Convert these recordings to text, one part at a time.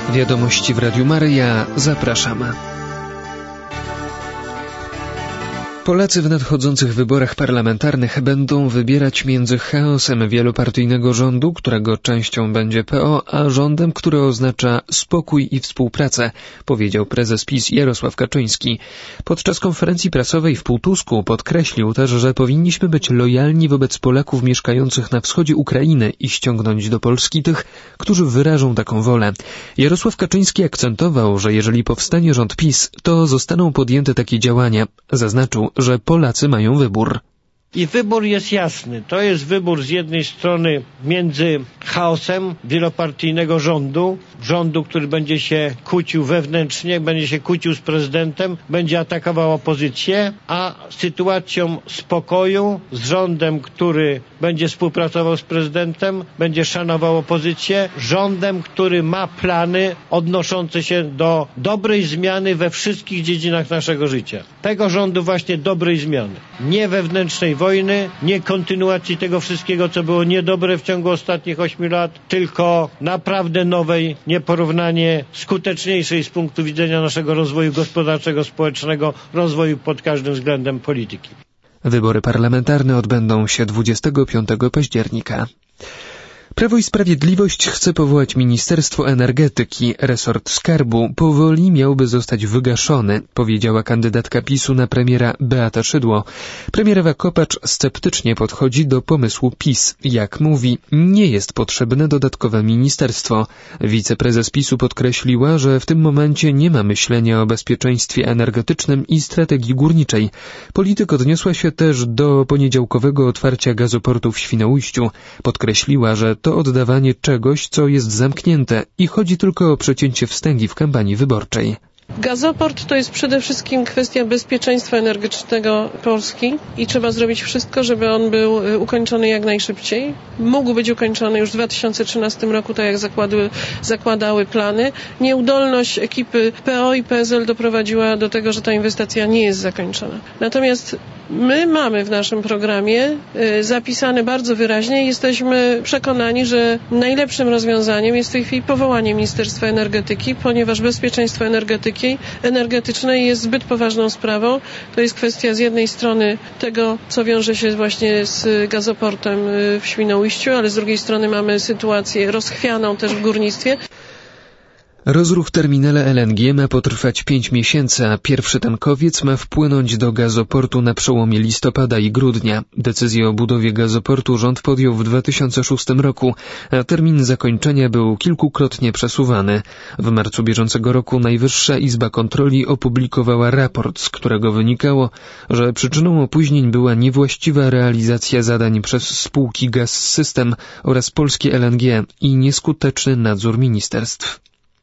Wiadomości w Radiu Maryja. Zapraszamy. Polacy w nadchodzących wyborach parlamentarnych będą wybierać między chaosem wielopartyjnego rządu, którego częścią będzie PO, a rządem, który oznacza spokój i współpracę, powiedział prezes PiS Jarosław Kaczyński. Podczas konferencji prasowej w Półtusku podkreślił też, że powinniśmy być lojalni wobec Polaków mieszkających na wschodzie Ukrainy i ściągnąć do Polski tych, którzy wyrażą taką wolę. Jarosław Kaczyński akcentował, że jeżeli powstanie rząd PiS, to zostaną podjęte takie działania. Zaznaczył, że Polacy mają wybór. I wybór jest jasny. To jest wybór z jednej strony między chaosem wielopartyjnego rządu, który będzie się kłócił wewnętrznie, będzie się kłócił z prezydentem, będzie atakował opozycję, a sytuacją spokoju, z rządem, który będzie współpracował z prezydentem, będzie szanował opozycję, rządem, który ma plany odnoszące się do dobrej zmiany we wszystkich dziedzinach naszego życia. Tego rządu właśnie dobrej zmiany. Nie wewnętrznej wojny, nie kontynuacji tego wszystkiego, co było niedobre w ciągu ostatnich 8 lat, tylko naprawdę nowej, nieporównanie skuteczniejszej z punktu widzenia naszego rozwoju gospodarczego, społecznego, rozwoju pod każdym względem polityki. Wybory parlamentarne odbędą się 25 października. Prawo i Sprawiedliwość chce powołać Ministerstwo Energetyki. Resort Skarbu powoli miałby zostać wygaszony, powiedziała kandydatka PiS-u na premiera Beata Szydło. Premier Ewa Kopacz sceptycznie podchodzi do pomysłu PiS. Jak mówi, nie jest potrzebne dodatkowe ministerstwo. Wiceprezes PiS-u podkreśliła, że w tym momencie nie ma myślenia o bezpieczeństwie energetycznym i strategii górniczej. Polityk odniosła się też do poniedziałkowego otwarcia gazoportu w Świnoujściu. Podkreśliła, że to oddawanie czegoś, co jest zamknięte i chodzi tylko o przecięcie wstęgi w kampanii wyborczej. Gazoport to jest przede wszystkim kwestia bezpieczeństwa energetycznego Polski i trzeba zrobić wszystko, żeby on był ukończony jak najszybciej. Mógł być ukończony już w 2013 roku, tak jak zakładały plany. Nieudolność ekipy PO i PSL doprowadziła do tego, że ta inwestycja nie jest zakończona. Natomiast my mamy w naszym programie zapisane bardzo wyraźnie, jesteśmy przekonani, że najlepszym rozwiązaniem jest w tej chwili powołanie Ministerstwa Energetyki, ponieważ bezpieczeństwo energetyczne jest zbyt poważną sprawą. To jest kwestia z jednej strony tego, co wiąże się właśnie z gazoportem w Świnoujściu, ale z drugiej strony mamy sytuację rozchwianą też w górnictwie. Rozruch terminala LNG ma potrwać 5 miesięcy, a pierwszy tankowiec ma wpłynąć do gazoportu na przełomie listopada i grudnia. Decyzję o budowie gazoportu rząd podjął w 2006 roku, a termin zakończenia był kilkukrotnie przesuwany. W marcu bieżącego roku Najwyższa Izba Kontroli opublikowała raport, z którego wynikało, że przyczyną opóźnień była niewłaściwa realizacja zadań przez spółki Gaz System oraz Polskie LNG i nieskuteczny nadzór ministerstw.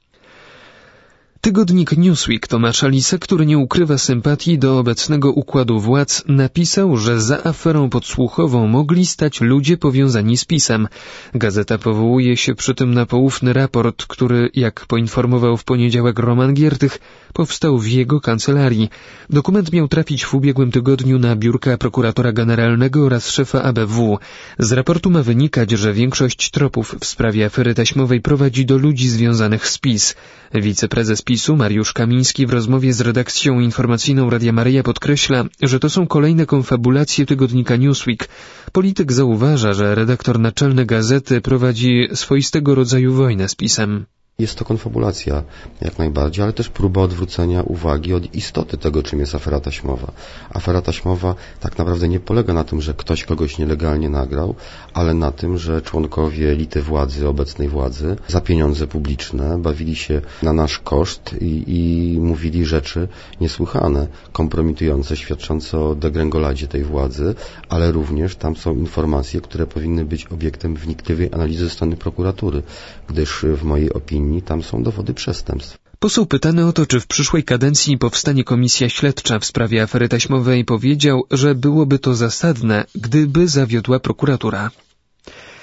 Tygodnik Newsweek Tomasza Lisy, który nie ukrywa sympatii do obecnego układu władz, napisał, że za aferą podsłuchową mogli stać ludzie powiązani z PiS-em. Gazeta powołuje się przy tym na poufny raport, który, jak poinformował w poniedziałek Roman Giertych, powstał w jego kancelarii. Dokument miał trafić w ubiegłym tygodniu na biurka prokuratora generalnego oraz szefa ABW. Z raportu ma wynikać, że większość tropów w sprawie afery taśmowej prowadzi do ludzi związanych z PiS. Wiceprezes PiS-u Mariusz Kamiński w rozmowie z redakcją informacyjną Radia Maryja podkreśla, że to są kolejne konfabulacje tygodnika Newsweek. Polityk zauważa, że redaktor naczelny gazety prowadzi swoistego rodzaju wojnę z PiS-em. Jest to konfabulacja jak najbardziej, ale też próba odwrócenia uwagi od istoty tego, czym jest afera taśmowa. Afera taśmowa tak naprawdę nie polega na tym, że ktoś kogoś nielegalnie nagrał, ale na tym, że członkowie elity władzy, obecnej władzy, za pieniądze publiczne bawili się na nasz koszt i mówili rzeczy niesłychane, kompromitujące, świadczące o degrengoladzie tej władzy, ale również tam są informacje, które powinny być obiektem wnikliwej analizy ze strony prokuratury, gdyż w mojej opinii tam są dowody przestępstw. Poseł pytany o to, czy w przyszłej kadencji powstanie komisja śledcza w sprawie afery taśmowej, powiedział, że byłoby to zasadne, gdyby zawiodła prokuratura.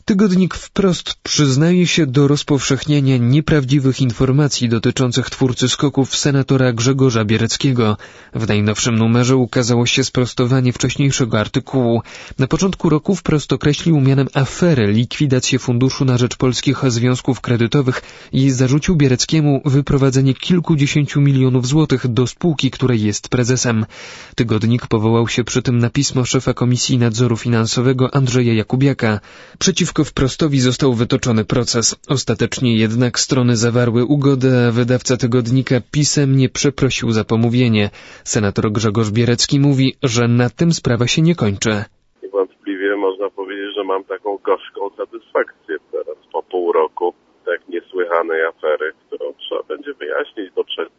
Tygodnik Wprost przyznaje się do rozpowszechniania nieprawdziwych informacji dotyczących twórcy skoków senatora Grzegorza Biereckiego. W najnowszym numerze ukazało się sprostowanie wcześniejszego artykułu. Na początku roku Wprost określił mianem afery likwidację Funduszu na rzecz Polskich Związków Kredytowych i zarzucił Biereckiemu wyprowadzenie kilkudziesięciu milionów złotych do spółki, której jest prezesem. Tygodnik powołał się przy tym na pismo szefa Komisji Nadzoru Finansowego Andrzeja Jakubiaka. Przeciwko Wprostowi został wytoczony proces. Ostatecznie jednak strony zawarły ugodę, a wydawca tygodnika pisemnie przeprosił za pomówienie. Senator Grzegorz Bierecki mówi, że na tym sprawa się nie kończy. Niewątpliwie można powiedzieć, że mam taką gorzką satysfakcję teraz po pół roku tak niesłychanej afery, którą trzeba będzie wyjaśnić, bo przecież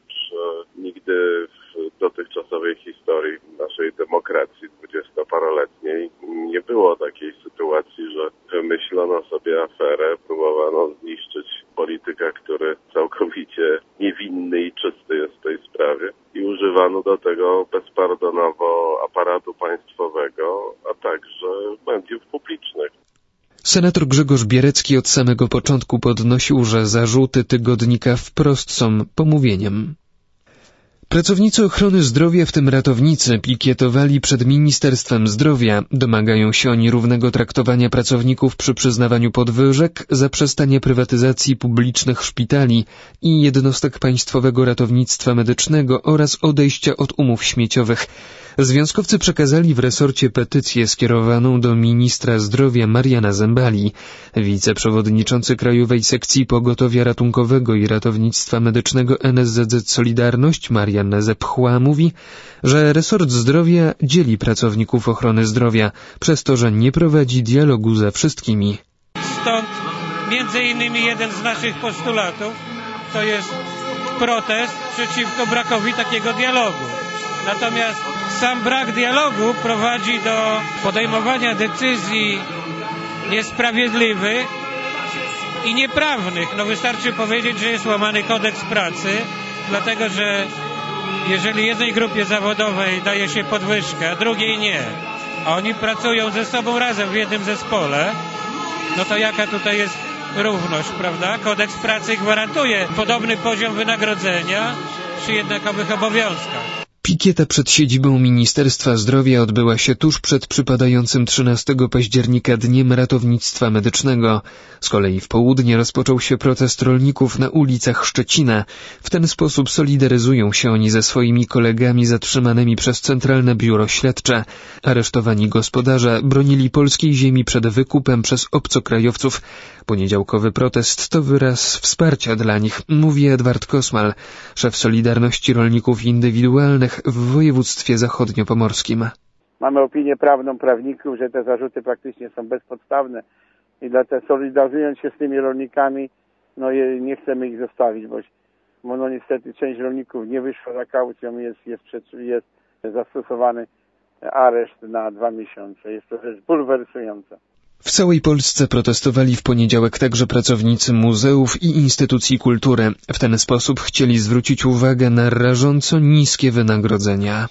nigdy w dotychczasowej historii naszej demokracji 20-paroletniej nie było takiej sytuacji, że wymyślono sobie aferę, próbowano zniszczyć polityka, który całkowicie niewinny i czysty jest w tej sprawie i używano do tego bezpardonowo aparatu państwowego, a także mediów publicznych. Senator Grzegorz Bierecki od samego początku podnosił, że zarzuty tygodnika Wprost są pomówieniem. Pracownicy ochrony zdrowia, w tym ratownicy, pikietowali przed Ministerstwem Zdrowia. Domagają się oni równego traktowania pracowników przy przyznawaniu podwyżek, zaprzestania prywatyzacji publicznych szpitali i jednostek Państwowego Ratownictwa Medycznego oraz odejścia od umów śmieciowych. Związkowcy przekazali w resorcie petycję skierowaną do ministra zdrowia Mariana Zembali. Wiceprzewodniczący Krajowej Sekcji Pogotowia Ratunkowego i Ratownictwa Medycznego NSZZ Solidarność Marian Zepchła mówi, że resort zdrowia dzieli pracowników ochrony zdrowia przez to, że nie prowadzi dialogu ze wszystkimi. Stąd między innymi jeden z naszych postulatów to jest protest przeciwko brakowi takiego dialogu. Natomiast sam brak dialogu prowadzi do podejmowania decyzji niesprawiedliwych i nieprawnych. Wystarczy powiedzieć, że jest łamany kodeks pracy, dlatego że jeżeli jednej grupie zawodowej daje się podwyżkę, a drugiej nie, a oni pracują ze sobą razem w jednym zespole, no to jaka tutaj jest równość, prawda? Kodeks pracy gwarantuje podobny poziom wynagrodzenia przy jednakowych obowiązkach. Pikieta przed siedzibą Ministerstwa Zdrowia odbyła się tuż przed przypadającym 13 października Dniem Ratownictwa Medycznego. Z kolei w południe rozpoczął się protest rolników na ulicach Szczecina. W ten sposób solidaryzują się oni ze swoimi kolegami zatrzymanymi przez Centralne Biuro Śledcze. Aresztowani gospodarze bronili polskiej ziemi przed wykupem przez obcokrajowców. Poniedziałkowy protest to wyraz wsparcia dla nich, mówi Edward Kosmal, szef Solidarności Rolników Indywidualnych w województwie zachodniopomorskim. Mamy opinię prawną prawników, że te zarzuty praktycznie są bezpodstawne i dlatego solidaryzując się z tymi rolnikami, nie chcemy ich zostawić, bo niestety część rolników nie wyszła za kaucją, jest zastosowany areszt na 2 miesiące. Jest to rzecz bulwersująca. W całej Polsce protestowali w poniedziałek także pracownicy muzeów i instytucji kultury. W ten sposób chcieli zwrócić uwagę na rażąco niskie wynagrodzenia.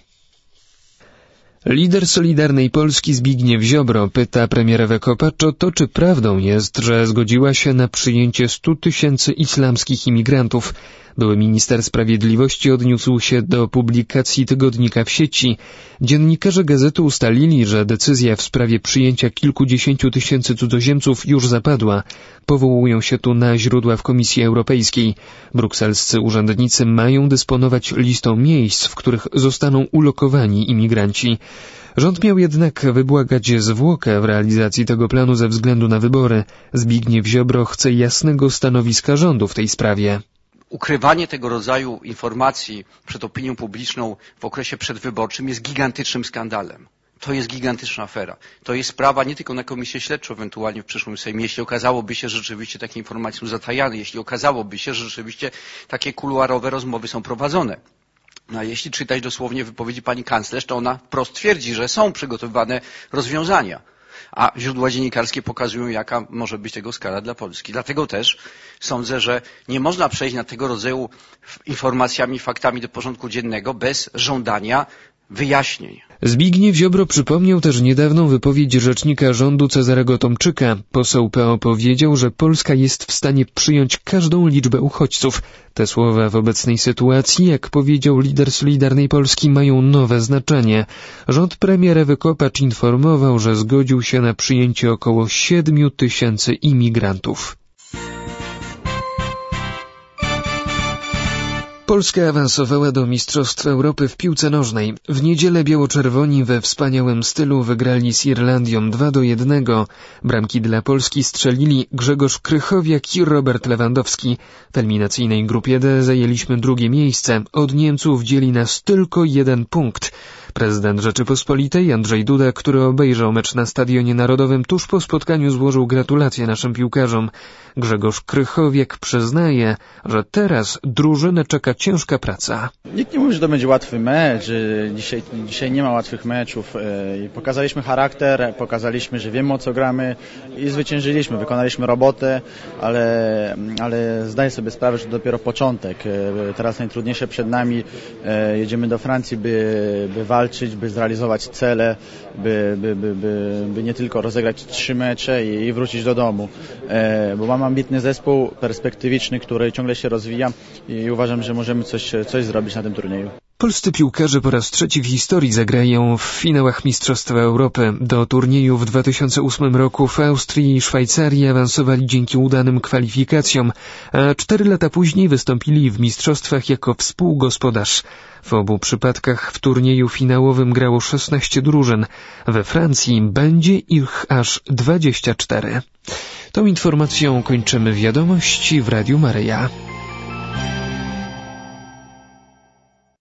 Lider Solidarnej Polski Zbigniew Ziobro pyta premier Ewę Kopacz o to, czy prawdą jest, że zgodziła się na przyjęcie 100 000 islamskich imigrantów. Były minister sprawiedliwości odniósł się do publikacji tygodnika w sieci. Dziennikarze gazety ustalili, że decyzja w sprawie przyjęcia kilkudziesięciu tysięcy cudzoziemców już zapadła. Powołują się tu na źródła w Komisji Europejskiej. Brukselscy urzędnicy mają dysponować listą miejsc, w których zostaną ulokowani imigranci. Rząd miał jednak wybłagać zwłokę w realizacji tego planu ze względu na wybory. Zbigniew Ziobro chce jasnego stanowiska rządu w tej sprawie. Ukrywanie tego rodzaju informacji przed opinią publiczną w okresie przedwyborczym jest gigantycznym skandalem. To jest gigantyczna afera. To jest sprawa nie tylko na Komisję Śledczą ewentualnie w przyszłym Sejmie, jeśli okazałoby się, że rzeczywiście takie informacje są zatajane, jeśli okazałoby się, że rzeczywiście takie kuluarowe rozmowy są prowadzone. A jeśli czytać dosłownie wypowiedzi pani kanclerz, to ona wprost twierdzi, że są przygotowywane rozwiązania. A źródła dziennikarskie pokazują, jaka może być tego skala dla Polski. Dlatego też sądzę, że nie można przejść nad tego rodzaju informacjami, faktami do porządku dziennego bez żądania wyjaśnień. Zbigniew Ziobro przypomniał też niedawną wypowiedź rzecznika rządu Cezarego Tomczyka. Poseł PO powiedział, że Polska jest w stanie przyjąć każdą liczbę uchodźców. Te słowa w obecnej sytuacji, jak powiedział lider Solidarnej Polski, mają nowe znaczenie. Rząd premier Ewy Kopacz informował, że zgodził się na przyjęcie około 7 000 imigrantów. Polska awansowała do Mistrzostw Europy w piłce nożnej. W niedzielę biało-czerwoni we wspaniałym stylu wygrali z Irlandią 2-1. Bramki dla Polski strzelili Grzegorz Krychowiak i Robert Lewandowski. W eliminacyjnej grupie D zajęliśmy drugie miejsce. Od Niemców dzieli nas tylko 1 punkt. Prezydent Rzeczypospolitej Andrzej Duda, który obejrzał mecz na Stadionie Narodowym tuż po spotkaniu, złożył gratulacje naszym piłkarzom. Grzegorz Krychowiak przyznaje, że teraz drużynę czeka ciężka praca. Nikt nie mówi, że to będzie łatwy mecz. Dzisiaj nie ma łatwych meczów. Pokazaliśmy charakter, pokazaliśmy, że wiemy, o co gramy i zwyciężyliśmy. Wykonaliśmy robotę, ale zdaję sobie sprawę, że to dopiero początek. Teraz najtrudniejsze przed nami. Jedziemy do Francji, by walczyć, by zrealizować cele, by nie tylko rozegrać 3 mecze i wrócić do domu. Bo mam ambitny zespół, perspektywiczny, który ciągle się rozwija i uważam, że możemy coś zrobić na tym turnieju. Polscy piłkarze po raz trzeci w historii zagrają w finałach Mistrzostwa Europy. Do turnieju w 2008 roku w Austrii i Szwajcarii awansowali dzięki udanym kwalifikacjom, a 4 lata później wystąpili w mistrzostwach jako współgospodarz. W obu przypadkach w turnieju finałowym grało 16 drużyn. We Francji będzie ich aż 24. Tą informacją kończymy wiadomości w Radiu Maryja.